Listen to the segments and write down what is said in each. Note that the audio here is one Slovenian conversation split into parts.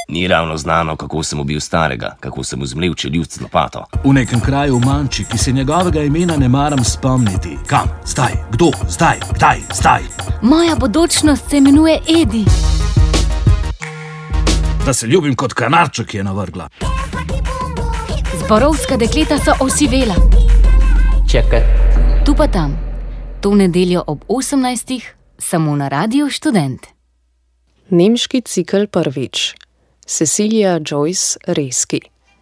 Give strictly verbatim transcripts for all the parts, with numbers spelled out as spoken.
Ni ravno znano, kako sem ubil starega, kako sem vzmlel čeljust z lopato. V nekem kraju v Manči, ki se njegovega imena ne maram spomniti. Kam? Zdaj? Kdo? Zdaj? Kdaj? Zdaj? Moja bodočnost se imenuje Edi. Da se ljubim kot kanarček, ki je navrgla. Zborovska dekleta so osivela. Čakaj. Tu pa tam. To nedeljo ob osemnajstih, samo na Radiu Študent. Nemški cikel prvič. Cecilia Joyce Reski.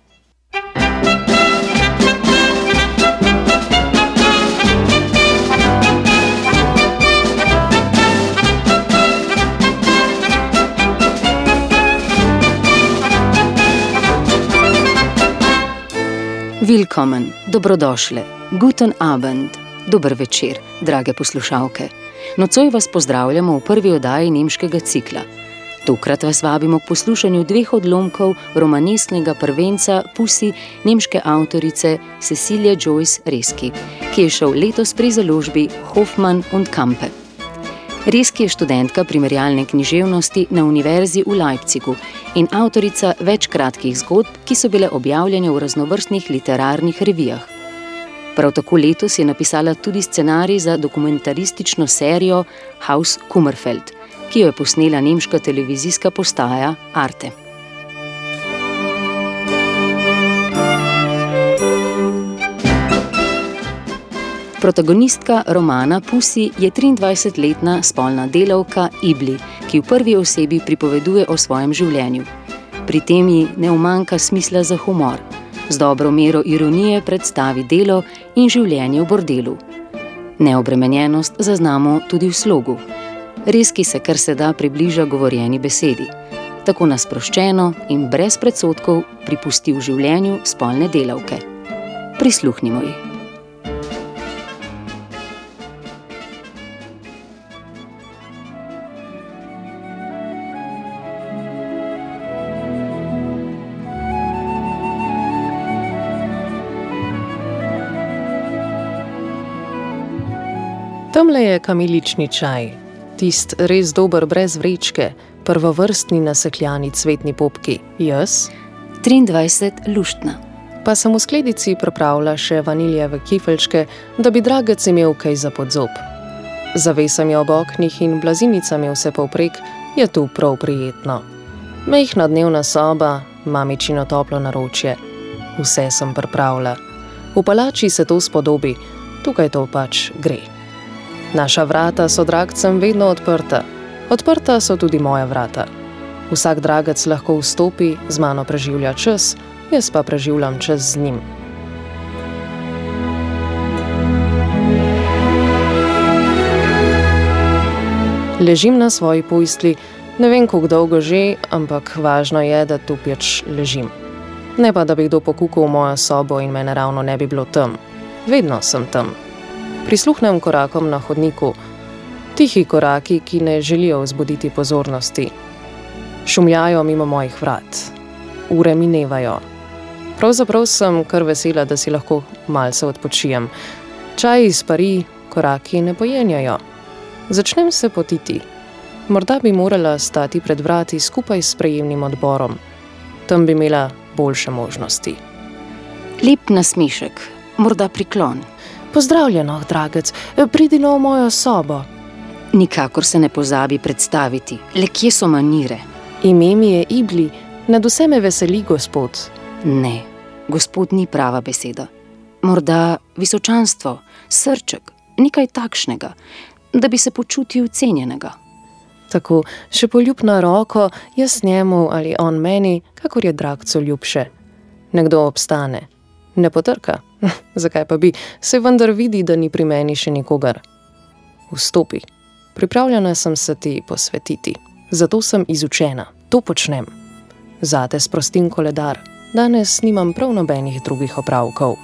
Willkommen, dobrodošle, guten Abend, dober večer, drage poslušalke. Nocoj vas pozdravljamo v prvi oddaji nemškega cikla. Tokrat vas vabimo k poslušanju dveh odlomkov romanesnega prvenca Pussy nemške avtorice Cecilie Joyce Reski, ki je šel letos pri založbi Hoffmann und Campe. Reski je študentka primerjalne književnosti na univerzi v Leipzigu in avtorica več kratkih zgodb, ki so bile objavljene v raznovrstnih literarnih revijah. Prav tako letos je napisala tudi scenarij za dokumentaristično serijo Haus Kummerfeld, ki jo je posnela nemška televizijska postaja Arte. Protagonistka romana Pussy je triindvajsetletna spolna delavka Ibli, ki v prvi osebi pripoveduje o svojem življenju. Pri tem ji ne umanjka smisla za humor. Z dobro mero ironije predstavi delo in življenje v bordelu. Neobremenjenost zaznamo tudi v slogu. Reski se kar se da približa govorjeni besedi. Tako na sproščeno in brez predsodkov pripusti v življenju spolne delavke. Prisluhnimo ji. Tamle je kamilični čaj, tist res dober brez vrečke, prvovrstni nasekljani cvetni popki. Jaz? triindvajset luštna. Pa sem v skledici pripravila še vaniljeve kifelčke, da bi dragec imel kaj za podzob. Zavesami ob oknih in blazinicami vse povprek je tu prav prijetno. Majhna dnevna soba, mamičino toplo naročje. Vse sem pripravila. V palači se to spodobi, tukaj to pač gre. Naša vrata so dragcem vedno odprta. Odprta so tudi moja vrata. Vsak dragec lahko vstopi, z mano preživlja čas, jaz pa preživljam čas z njim. Ležim na svoji postelji, ne vem, kako dolgo že, ampak važno je, da tu pač ležim. Ne pa, da bi kdo pokukal v mojo sobo in mene ravno ne bi bilo tam. Vedno sem tam. Prisluhnem korakom na hodniku, tihi koraki, ki ne želijo vzbuditi pozornosti. Šumljajo mimo mojih vrat. Ure minevajo. Pravzaprav sem kar vesela, da si lahko malce odpočijem. Čaj izpari, koraki ne pojenjajo. Začnem se potiti. Morda bi morala stati pred vrati skupaj s sprejemnim odborom. Tam bi imela boljše možnosti. Lep nasmešek, morda priklon. Pozdravljeno, dragec, pridi v mojo sobo. Nikakor se ne pozabi predstaviti, le kje so manire. Ime mi je Ibli, nad vse me veseli gospod. Ne, gospod ni prava beseda. Morda visočanstvo, srček, nekaj takšnega, da bi se počutil cenjenega. Tako, še poljub na roko, jaz njemu ali on meni, kakor je dragcu ljubše. Nekdo obstane. Ne potrka. Zakaj pa bi? Se vendar vidi, da ni pri meni še nikogar. Vstopi. Pripravljena sem se ti posvetiti. Zato sem izučena. To počnem. Zate sprostim koledar. Danes nimam prav nobenih drugih opravkov.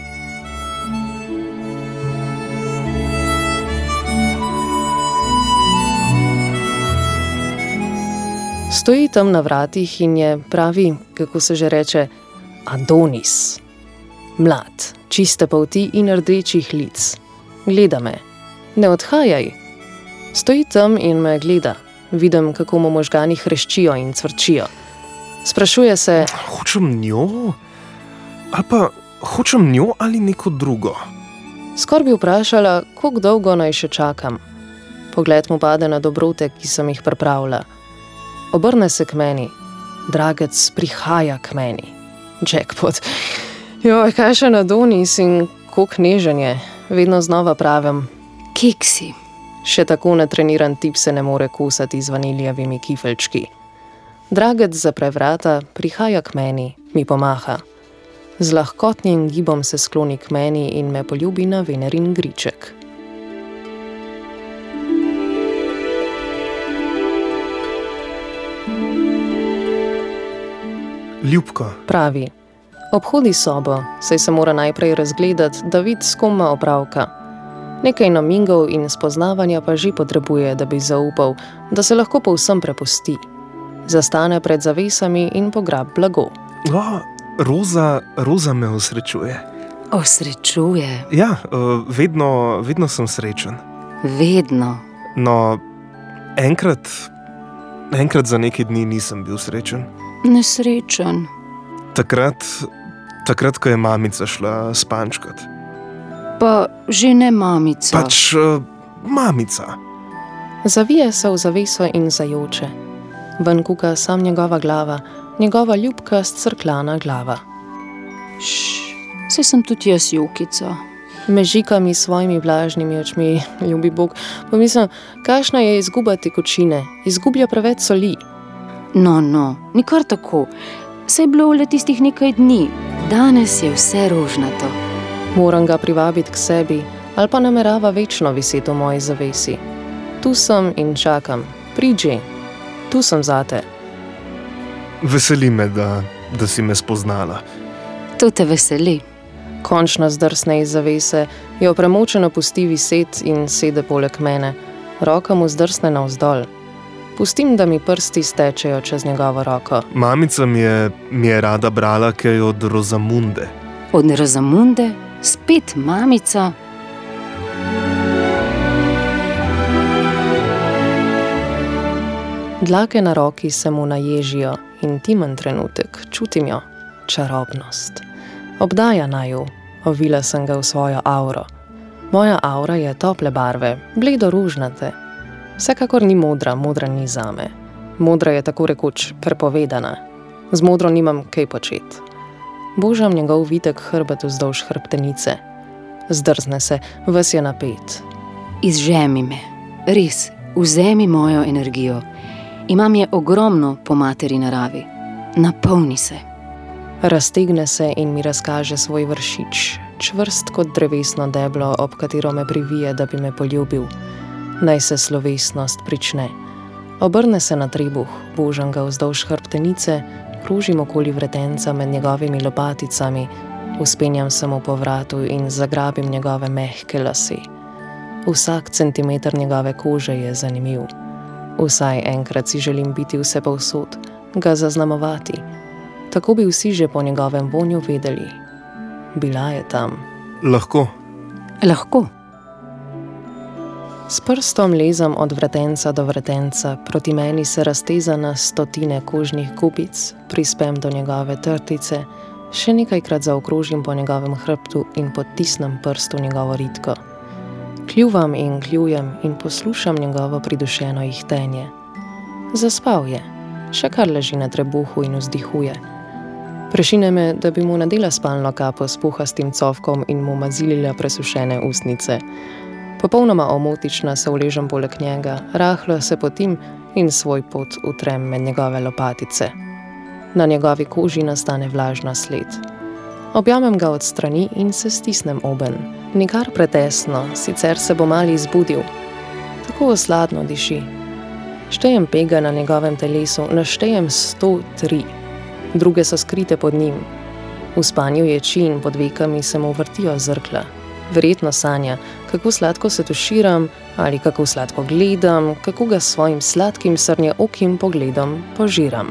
Stoji tam na vratih in je pravi, kako se že reče, Adonis. Mlad, čiste polti in rdečih lic. Gleda me. Ne odhajaj. Stoji tam in me gleda. Vidim, kako mu možgani hreščijo in cvrčijo. Sprašuje se, Hočem njo? Ali pa hočem njo ali neko drugo? skor bi vprašala, koliko dolgo naj še čakam. Pogled mu pade na dobrote, ki sem jih pripravila. Obrne se k meni. Dragec prihaja k meni. Jackpot. Joj, kaj še na Donis in koliko nežen je. Vedno znova pravim. Keksi. Še tako netreniran tip se ne more kusati z vaniljevimi kifelčki. Dragec zapre vrata, prihaja k meni, mi pomaha. Z lahkotnim gibom se skloni k meni in me poljubi na Venerin griček. Ljubko. Pravi. Obhodi sobo, saj se mora najprej razgledati, da vid s kom ima opravka. Nekaj namingov in spoznavanja pa že potrebuje, da bi zaupal, da se lahko povsem prepusti. Zastane pred zavesami in pograb blago. O, Roza, Roza me osrečuje. Osrečuje. Ja, uh, vedno, vedno sem srečen. Vedno. No, enkrat, enkrat za nekaj dni nisem bil srečen. Nesrečen. Takrat, takrat, ko je mamica šla spančkat. Pa že ne mamica. Pač uh, mamica. Zavije se v zaveso in zajoče. Ven kuka sam njegova glava, njegova ljubka scrklana glava. Šš, saj sem tudi jaz jokica. Mežika mi svojimi vlažnimi očmi, ljubi Bog, pomislim, kakšna je izguba tekočine, izgublja preveč soli. No, no, nikar tako. Saj je bilo le tistih nekaj dni. Danes je vse rožnato. Moram ga privabiti k sebi, ali pa namerava večno viseti v moji zavesi. Tu sem in čakam. Priđi. Tu sem zate. Veseli me, da, da si me spoznala. To te veseli. Končno zdrsne iz zavese, jo premočeno pusti viset in sede poleg mene. Roka mu zdrsne navzdol. Pustim, da mi prsti stečejo čez njegovo roko. Mamica mi je, mi je rada brala kaj od Rozamunde. Od Rozamunde? Spet mamica? Dlake na roki se mu naježijo, intimen trenutek, čutim jo, čarobnost. Obdaja naju, ovila sem ga v svojo auro. Moja aura je tople barve, bledo ružnate. Vsekakor ni modra, modra ni zame. Modra je tako rekoč prepovedana. Z modro nimam kaj početi. Božam njegov vitek hrbet vzdolž hrbtenice. Zdrzne se, ves je napet. Izžemi me, res, vzemi mojo energijo. Imam je ogromno po materi naravi. Napolni se. Raztegne se in mi razkaže svoj vršič, čvrst kot drevesno deblo, ob katero me privije, da bi me poljubil. Naj se slovesnost prične. Obrne se na trebuh, božam ga vzdolž hrbtenice, kružim okoli vretenca med njegovimi lopaticami, uspenjam se mu po vratu in zagrabim njegove mehke lase. Vsak centimeter njegove kože je zanimiv. Vsaj enkrat si želim biti vse povsod, ga zaznamovati. Tako bi vsi že po njegovem vonju vedeli. Bila je tam. Lahko. Lahko. S prstom lezam od vretenca do vretenca, proti meni se razteza na stotine kožnih kupic, prispem do njegove trtice, še nekajkrat zaokrožim po njegovem hrbtu in potisnem prst v njegovo ritko. Kljuvam in kljujem in poslušam njegovo pridušeno ihtenje. Zaspal je, še kar leži na trebuhu in vzdihuje. Prešine me, da bi mu nadela spalno kapo s puhastim cofkom in mu mazilila presušene ustnice. Popolnoma omotična se uležem poleg njega, rahlo se potim in svoj pot utrem med njegove lopatice. Na njegovi koži nastane vlažna sled. Objamem ga od strani in se stisnem oben. Nikar pretesno, sicer se bo mali zbudil. Tako osladno diši. Štejem pega na njegovem telesu, naštejem sto tri. Druge so skrite pod njim. V spanju ječi in pod vekami se mu vrtijo zrkla. Verjetno sanja, kako sladko se tuširam ali kako sladko gledam, kako ga s svojim sladkim srnjeokim pogledom požiram.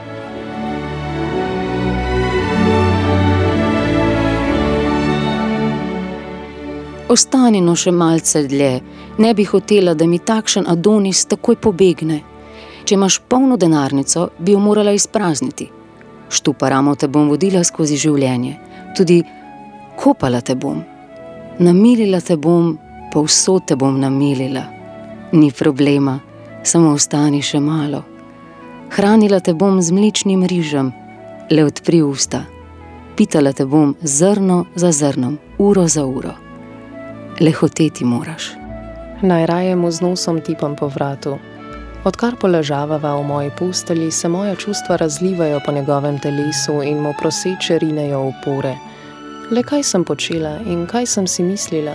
Ostani no še malce dlje, ne bi hotela, da mi takšen Adonis takoj pobegne. Če imaš polno denarnico, bi jo morala izprazniti. štuparamo te bom vodila skozi življenje, tudi kopala te bom, namilila te bom, povsod te bom namilila. Ni problema, samo ostani še malo. Hranila te bom z mlečnim rižem, le odpri usta. Pitala te bom zrno za zrnom, uro za uro. Le hoteti moraš. Najraje mu z nosom tipam po vratu. Odkar poležavava v moji postelji, se moja čustva razlivajo po njegovem telesu in mu proseče rinejo upore. Le kaj sem počela in kaj sem si mislila?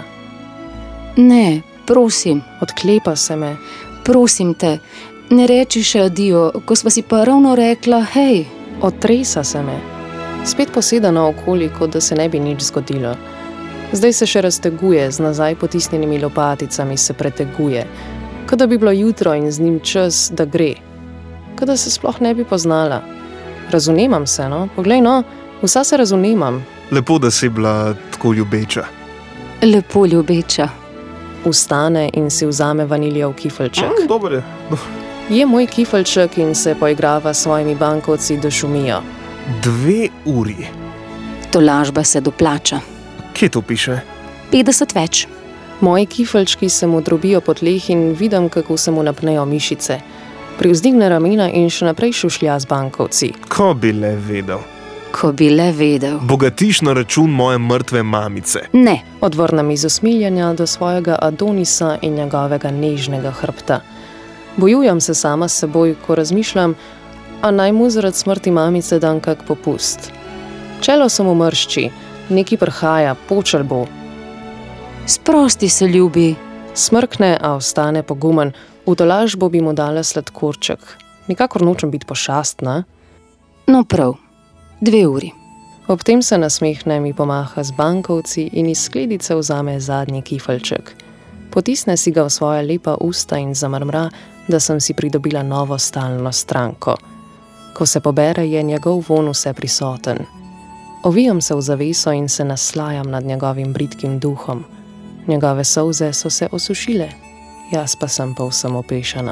Ne, prosim. Odklepa se me. Prosim te, ne reči še adijo, ko sva si pa ravno rekla, hej. Otresa se me. Spet poseda naokoli, kot da se ne bi nič zgodilo. Zdaj se še razteguje, z nazaj potisnjenimi lopaticami se preteguje. Kot da bi bilo jutro in z njim čas, da gre. Kot da se sploh ne bi poznala. Razunemam se, no? Poglej, no, vsa se razunemam. Lepo, da si bila tako ljubeča. Lepo ljubeča. Vstane in si vzame vaniljev kifelček. Mm, dober je. Je moj kifelček in se poigrava s svojimi bankovci, da šumijo. Dve uri. To lažba se doplača. Kje to piše? petdeset več. Moji kifelčki se mu drobijo po tleh in vidim, kako se mu napnejo mišice. Privzdigne ramena in še naprej šušlja z bankovci. Ko bi le vedel. Ko bi le vedel. Bogatiš na račun moje mrtve mamice. Ne. Odvrnem iz usmiljenja do svojega Adonisa in njegovega nežnega hrbta. Bojujem se sama s seboj, ko razmišljam, a naj mu zaradi smrti mamice dam kak popust. Čelo se mu mršči, neki prhaja, počel bo. Sprosti se, ljubi. Smrkne, a ostane pogumen. V tolažbo bi mu dala sladkorček. Nikakor nočem biti pošastna. No prav, dve uri. Ob tem se nasmehne, mi pomaha z bankovci in iz skledice vzame zadnji kifelček. Potisne si ga v svoja lepa usta in zamrmra, da sem si pridobila novo stalno stranko. Ko se pobere, je njegov von vse prisoten. Ovijam se v zaveso in se naslajam nad njegovim bridkim duhom. Njegove solze so se osušile, jaz pa sem povsem opešana.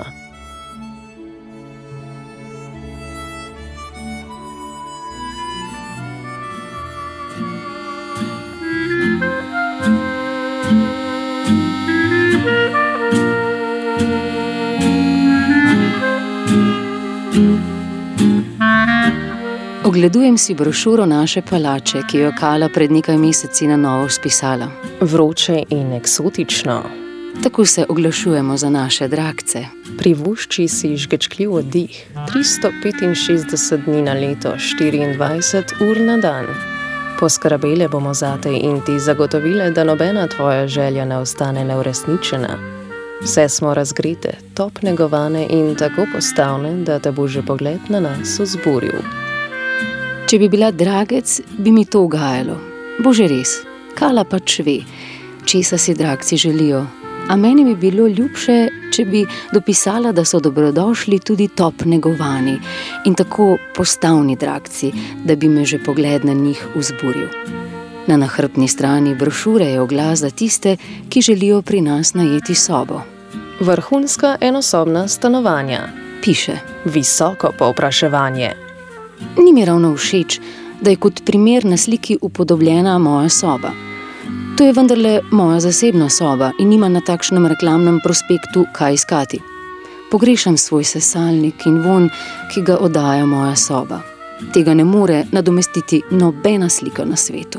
Ogledujem si brošuro naše palače, ki jo Kala pred nekaj meseci na novo spisala. Vroče in eksotično. Tako se oglašujemo za naše dragce. Privošči si žgečkljiv oddih, tristo petinšestdeset dni na leto, štiriindvajset ur na dan. Poskrbele bomo zate in ti zagotovile, da nobena tvoja želja ne ostane neuresničena. Vse smo razgrete, top negovane in tako postavne, da te bo že pogled na nas vzburil. Če bi bila dragec, bi mi to ugajalo. Bože res, Kala pač ve, česa si dragci želijo. A meni bi bilo ljubše, če bi dopisala, da so dobrodošli tudi top negovani in tako postavni dragci, da bi me že pogled na njih vzburil. Na nahrbtni strani brošure je oglas za tiste, ki želijo pri nas najeti sobo. Vrhunska enosobna stanovanja. Piše. Visoko povpraševanje. Ni mi ravno všeč, da je kot primer na sliki upodobljena moja soba. To je vendarle moja zasebna soba in nima na takšnem reklamnem prospektu kaj iskati. Pogrešam svoj sesalnik in vonj, ki ga oddaja moja soba. Tega ne more nadomestiti nobena slika na svetu.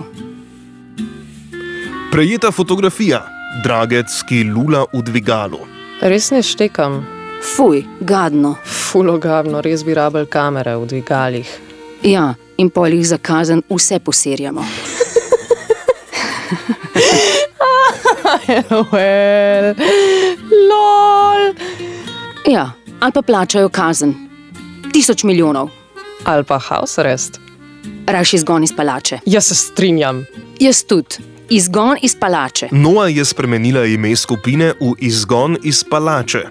Prejeta fotografija. Dragec, ki lula v dvigalu. Res ne štekam. Fuj, gadno. Fulogavno, res bi rabel kamere v dvigalih. Ja, in pol jih za kazen vse poserjamo. Well, lol. Ja, ali pa plačajo kazen. Tisoč milijonov. Ali pa house arrest. Raš izgon iz palače. Jaz se strinjam. Jaz tudi. Izgon iz palače. Noa je spremenila ime skupine v Izgon iz palače.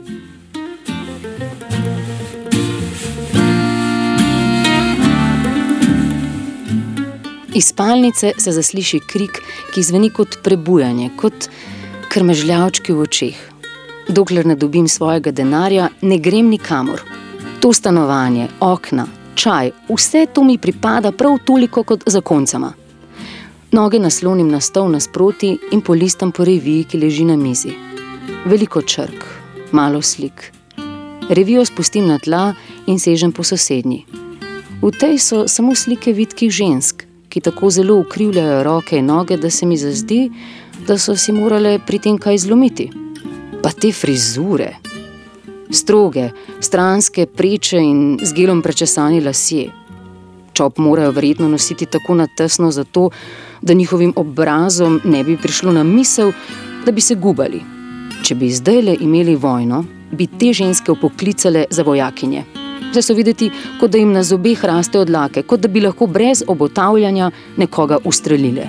Iz spalnice se zasliši krik, ki zveni kot prebujanje, kot krmežljavčki v očeh. Dokler ne dobim svojega denarja, ne grem nikamor. To stanovanje, okna, čaj, vse to mi pripada prav toliko kot zakoncama. Noge naslonim na stol nasproti in polistam po reviji, ki leži na mizi. Veliko črk, malo slik. Revijo spustim na tla in sežem po sosednji. V tej so samo slike vitkih žensk, ki tako zelo ukrivljajo roke in noge, da se mi zazdi, da so si morale pri tem kaj zlomiti. Pa te frizure. Stroge, stranske, preče in z gelom prečesani lasje. Čop morajo verjetno nositi tako na tesno zato, da njihovim obrazom ne bi prišlo na misel, da bi se gubali. Če bi zdajle imeli vojno, bi te ženske upoklicale za vojakinje. Zdaj so videti, kot da jim na zobeh raste odlake, kot da bi lahko brez obotavljanja nekoga ustrelile.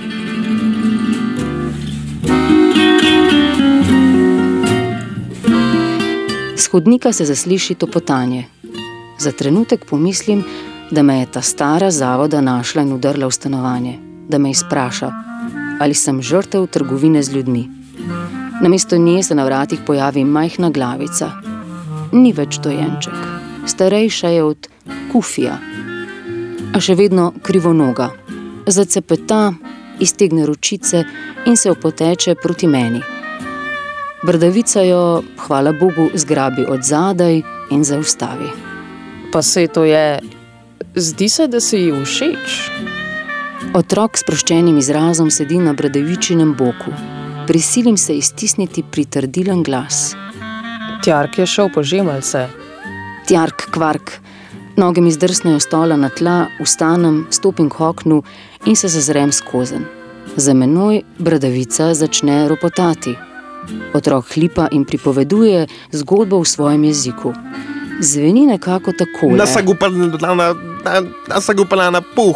S hodnika se zasliši topotanje. Za trenutek pomislim, da me je ta stara zavoda našla in udrla v stanovanje, da me izpraša, ali sem žrtev trgovine z ljudmi. Namesto nje se na vratih pojavi majhna glavica. Ni več dojenček, starejša je od kufija, a še vedno krivonoga. Zacepeta, iztegne ročice in se opoteče proti meni. Bradavica jo, hvala Bogu, zgrabi od zadaj in zaustavi. Pa se to je, zdi se, da si ji všeč. Otrok s sproščenim izrazom sedi na Bradavičinem boku. Prisilim se iztisniti pritrdilen glas. Tjark je šel po žemeljce. Tjark, kvark. Noge mi zdrsnejo stola na tla, vstanem, stopim k oknu in se zazrem skozenj. Za menoj Bradavica začne ropotati. Otrok hlipa in pripoveduje zgodbo v svojem jeziku. Zveni nekako takole. Nasagupalana puh.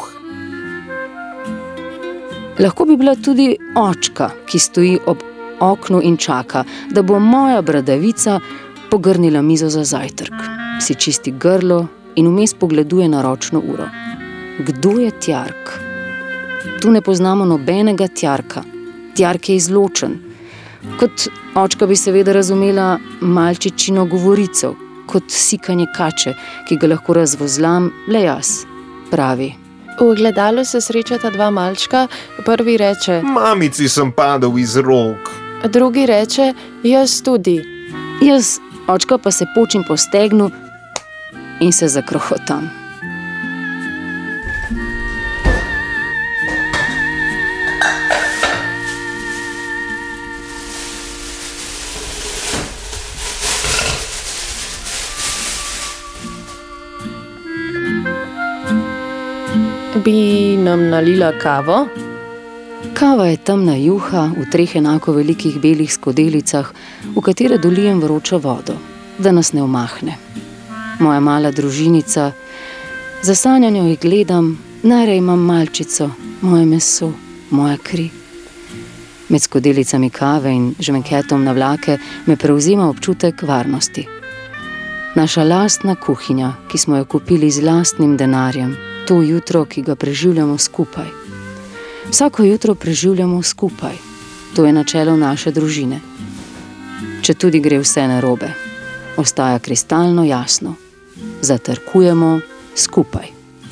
Lahko bi bila tudi očka, ki stoji ob oknu in čaka, da bo moja Bradavica pogrnila mizo za zajtrk. Si čisti grlo in vmes pogleduje na ročno uro. Kdo je Tjark? Tu ne poznamo nobenega Tjarka. Tjark je izločen. Kot očka bi seveda razumela malčičino govorico, kot sikanje kače, ki ga lahko razvozlam le jaz, pravi. V gledalu se srečata dva malčka, prvi reče: Mamici sem padel iz rok. Drugi reče: Jaz tudi. Jaz, očka, pa se počim po stegnu in se zakrohotam. Bi nam nalila kavo? Kava je temna juha v treh enako velikih belih skodelicah, v katere dolijem vročo vodo, da nas ne omahne. Moja mala družinica, zasanjano jih gledam, najraje imam malčico, moje meso, moja kri. Med skodelicami kave in žvenketom na vlake me prevzema občutek varnosti. Naša lastna kuhinja, ki smo jo kupili z lastnim denarjem, to jutro, ki ga preživljamo skupaj. Vsako jutro preživljamo skupaj. To je načelo naše družine. Če tudi gre vse narobe, ostaja kristalno jasno. Zatrkujemo skupaj.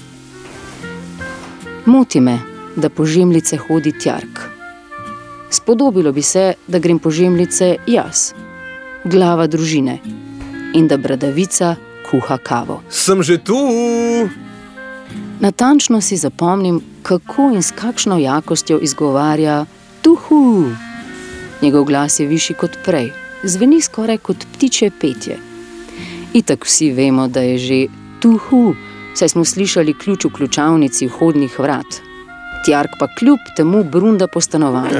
Moti me, da po žemljice hodi Tjark. Spodobilo bi se, da grem po žemljice jaz, glava družine, in da Bradavica kuha kavo. Sem že tu! Natančno si zapomnim, kako in s kakšno jakostjo izgovarja tuhu. Njegov glas je višji kot prej, zveni skoraj kot ptičje petje. Itak vsi vemo, da je že tuhu, saj smo slišali ključ v ključavnici vhodnih vrat. Tjark pa kljub temu brunda po stanovanju.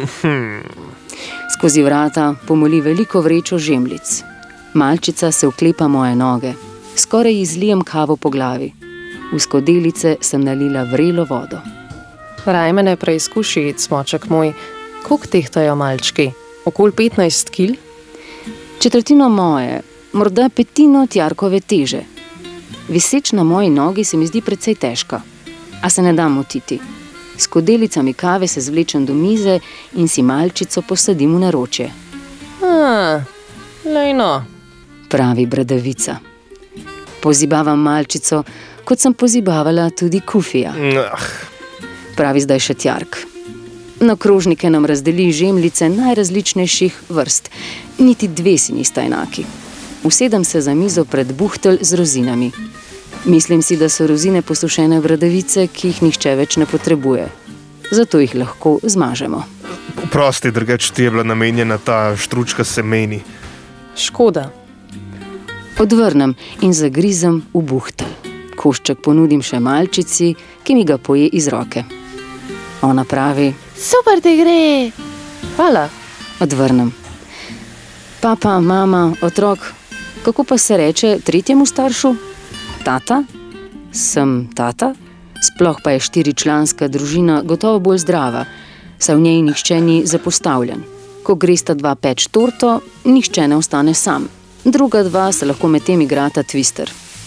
Skozi vrata pomoli veliko vrečo žemljic. Malčica se vklepa moje noge, skoraj izlijem kavo po glavi. V skodelice sem nalila vrelo vodo. Raj me ne preizkuši, cmoček moj. Koliko tehtajo malčki? Okoli petnajst kil? Četrtino moje, morda petino Tjarkove teže. Viseč na moji nogi se mi zdi precej težka, a se ne dam motiti. S skodelicami kave se zvlečem do mize in si malčico posadim v naročje. A, lej no, pravi Bradavica. Pozibavam malčico, kot sem pozibavala tudi Kufija. Ah. Pravi zdaj še Tjark. Na krožnike nam razdeli žemljice najrazličnejših vrst. Niti dve si nista enaki. Usedem se za mizo pred buhtelj z rozinami. Mislim si, da so rozine posušene bradavice, ki jih nihče več ne potrebuje. Zato jih lahko zmažemo. Prosti, drugače ti je bila namenjena ta štručka semeni. Škoda. Odvrnem in zagrizem v buhtelj. Košček ponudim še malčici, ki mi ga poje iz roke. Ona pravi: Super ti gre! Hvala. Odvrnem. Papa, mama, otrok, kako pa se reče tretjemu staršu? Tata? Sem tata? Sploh pa je štiričlanska družina gotovo bolj zdrava, saj v njej nihče ni zapostavljen. Ko gresta dva peč torto, nihče ne ostane sam. Druga dva se lahko med tem igrata twister.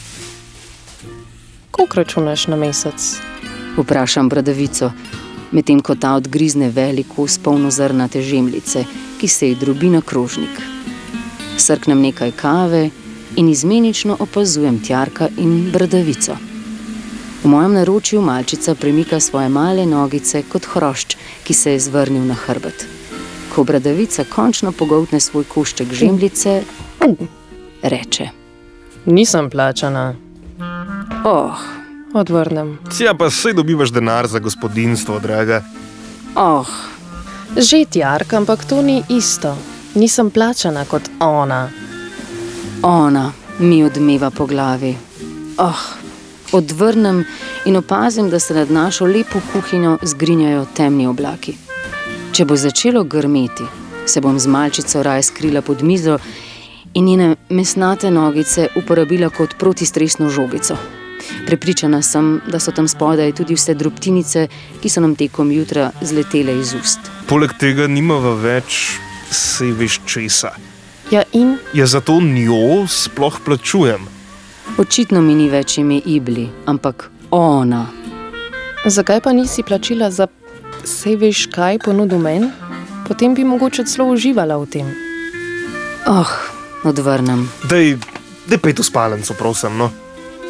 Koliko računaš na mesec? Vprašam bradavico, medtem ko ta odgrizne veliko polnozrnate žemljice, ki se ji drobi na krožnik. Srknem nekaj kave in izmenično opazujem Tjarka in bradavico. V mojem naročju malčica premika svoje male nogice kot hrošč, ki se je zvrnil na hrbet. Ko bradavica končno pogoltne svoj košček žemljice, reče: Nisem plačana. Oh, Odvrnem. Tja, pa saj dobivaš denar za gospodinstvo, draga. oh, Že Tjark, ampak to ni isto. Nisem plačana kot ona. ona mi odmeva po glavi. Oh, odvrnem in opazim, da se nad našo lepo kuhinjo zgrinjajo temni oblaki. Če bo začelo grmeti, se bom z malčico raje skrila pod mizo in njene mesnate nogice uporabila kot protistresno žogico. Prepričana sem, da so tam spodaj tudi vse drobtinice, ki so nam tekom jutra zletele iz ust. Poleg tega nimava več, sej veš česa. Ja in? Ja, zato njo sploh plačujem. Očitno mi ni več ime Ibli, ampak ona. Zakaj pa nisi plačila za sej veš kaj ponudil meni? Potem bi mogoče celo uživala v tem. Oh, odvrnem. Dej, dej pejt v spalnico, prosim, no.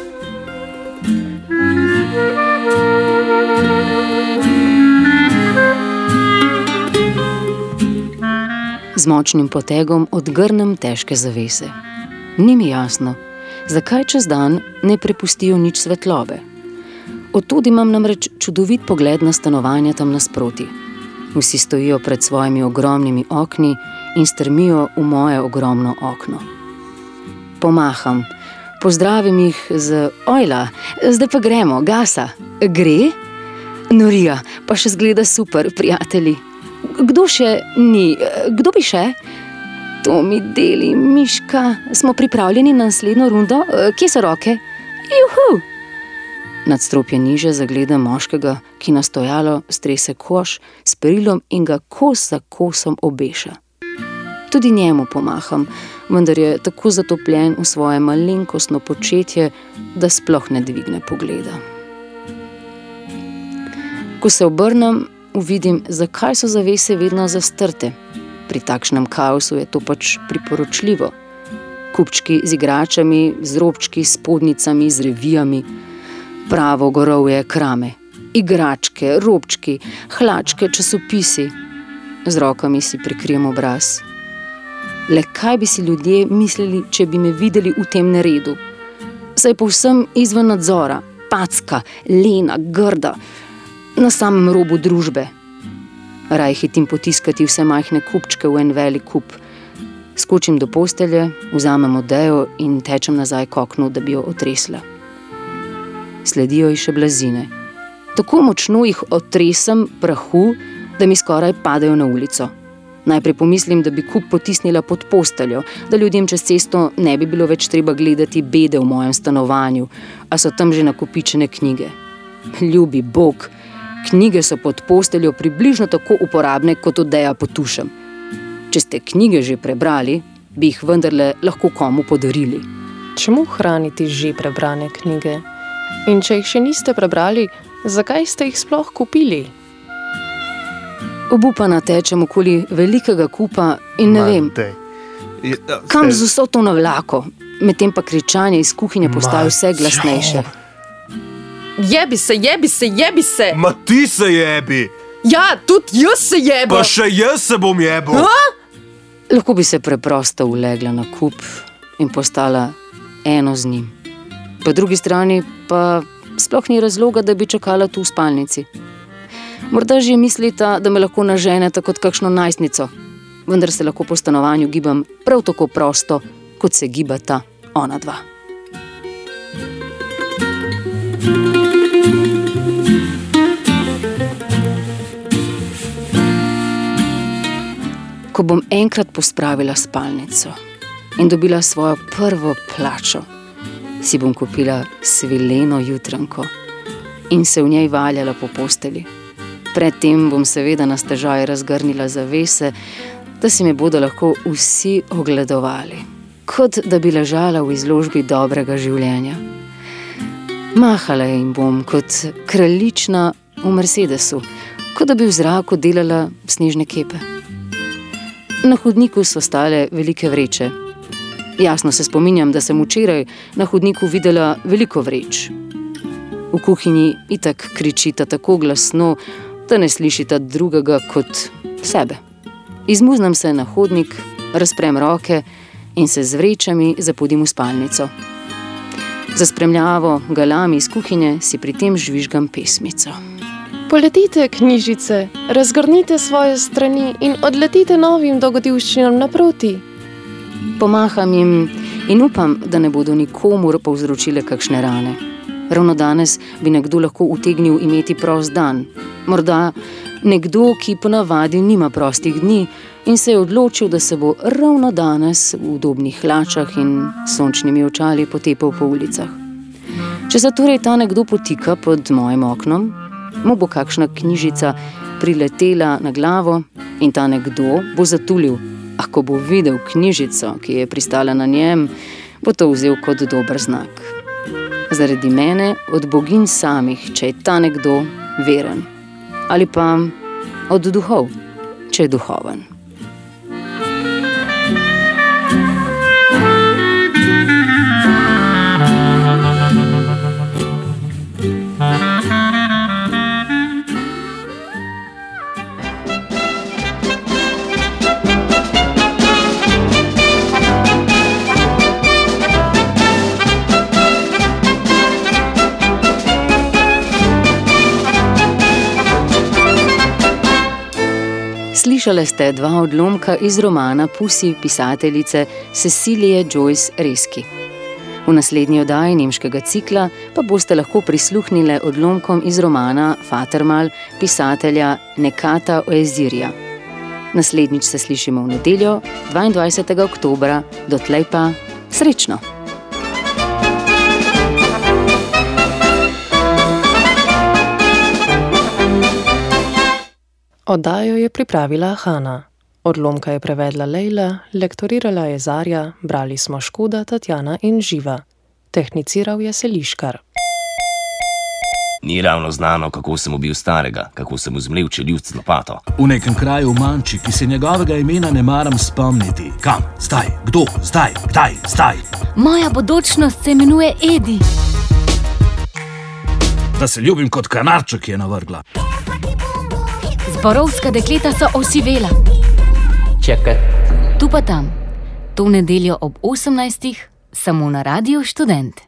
Z močnim potegom odgrnem težke zavese. Ni mi jasno, zakaj čez dan ne prepustijo nič svetlobe. Odtud imam namreč čudovit pogled na stanovanja tam nasproti. Vsi stojijo pred svojimi ogromnimi okni in strmijo v moje ogromno okno. Pomaham, pozdravim jih z: Ojla, zdaj pa gremo, gasa. Gre? Norija, pa še zgleda super, prijatelji. Kdo še ni? Kdo bi še? Tomi, Deli, Miška, smo pripravljeni na naslednjo rundo? Kje so roke? Juhu! Nadstropje niže zagledam moškega, ki na stojalo strese koš s perilom in ga kos za kosom obeša. Tudi njemu pomaham, vendar je tako zatopljen v svoje malenkostno početje, da sploh ne dvigne pogleda. Ko se obrnem, uvidim, zakaj so zavese vedno zastrte. Pri takšnem kaosu je to pač priporočljivo. Kupčki z igračami, z robčki, spodnicami, z revijami, pravo gorovje krame, igračke, robčki, hlačke, časopisi. Z rokami si prikrijem obraz. Le kaj bi si ljudje mislili, če bi me videli v tem neredu? Saj povsem izven nadzora, packa, lena, grda, na samem robu družbe. Raj hitim potiskati vse majhne kupčke v en velik kup. Skočim do postelje, vzamem odejo in tečem nazaj k oknu, da bi jo otresla. Sledijo ji še blazine. Tako močno jih otresem prahu, da mi skoraj padejo na ulico. Najprej pomislim, da bi kup potisnila pod posteljo, da ljudem čez cesto ne bi bilo več treba gledati bede v mojem stanovanju, a so tam že nakopičene knjige. Ljubi Bog, knjige so pod posteljo približno tako uporabne kot odeja pod tušem. Če ste knjige že prebrali, bi jih vendarle lahko komu podarili. Čemu hraniti že prebrane knjige? In če jih še niste prebrali, zakaj ste jih sploh kupili? Obupana tečem okoli velikega kupa in ne vem, Dej. Je, a, kam zdaj- z vso to navlako. medtem pa kričanje iz kuhinje postaja vse glasnejše. Jebi se, jebi se, jebi se! Ma ti se jebi! Ja, tudi jaz se jebim! Pa še jaz se bom jebil! Lahko bi se preprosto ulegla na kup in postala eno z njim. Po drugi strani pa sploh ni razloga, da bi čakala tu v spalnici. Morda že mislita, da me lahko naženeta kot kakšno najstnico, vendar se lahko po stanovanju gibam prav tako prosto, kot se gibata ona dva. Ko bom enkrat pospravila spalnico in dobila svojo prvo plačo, si bom kupila svileno jutranko in se v njej valjala po posteli. Predtem bom seveda na stežaj razgrnila zavese, da si me bodo lahko vsi ogledovali, kot da bi ležala v izložbi dobrega življenja. Mahala jim bom kot kraljična v Mercedesu, kot da bi v zraku delala snežne kepe. Na hodniku so stale velike vreče. Jasno se spominjam, da sem včeraj na hodniku videla veliko vreč. V kuhinji itak kričita tako glasno, da ne slišita drugega kot sebe. Izmuznam se na hodnik, razprem roke in se z vrečami zapodim v spalnico. Za spremljavo galami iz kuhinje si pri tem žvižgam pesmico. Poletite, knjižice, razgrnite svoje strani in odletite novim dogodivščinam naproti. Pomaham jim in upam, da ne bodo nikomur povzročile kakšne rane. Ravno danes bi nekdo lahko utegnil imeti prost dan. Morda nekdo, ki ponavadi nima prostih dni in se je odločil, da se bo ravno danes v udobnih hlačah in sončnimi očali potepal po ulicah. Če se torej ta nekdo potika pod mojim oknom, mu bo kakšna knjižica priletela na glavo in ta nekdo bo zatulil. A ko bo videl knjižico, ki je pristala na njem, bo to vzel kot dober znak. Zaradi mene od boginj samih, če je ta nekdo veren. Ali pa od duhov, če je duhoven. Slišali ste dva odlomka iz romana Pusi pisateljice Cecilije Joyce Reski. V naslednji oddaji nemškega cikla pa boste lahko prisluhnile odlomkom iz romana Vatermal pisatelja Nekata Oezirja. Naslednjič se slišimo v nedeljo, dvaindvajsetega oktobra, dotlej pa srečno! Oddajo je pripravila Hana. Odlomka je prevedla Lejla, lektorirala je Zarja, brali smo Škoda, Tatjana in Živa. Tehniciral je Seliškar. Ni ravno znano, kako sem ubil starega, kako sem vzmlel čeljust z lopato. V nekem kraju v Manči, ki se njegovega imena ne maram spomniti. Kam? Zdaj? Kdo? Zdaj? Kdaj? Zdaj? Moja bodočnost se imenuje Edi. Da se ljubim kot kanarček, ki je navrgla. Zborovska dekleta so osivela. Čekat. Tu pa tam. To v nedeljo ob osemnajstih, samo na Radiu Študent.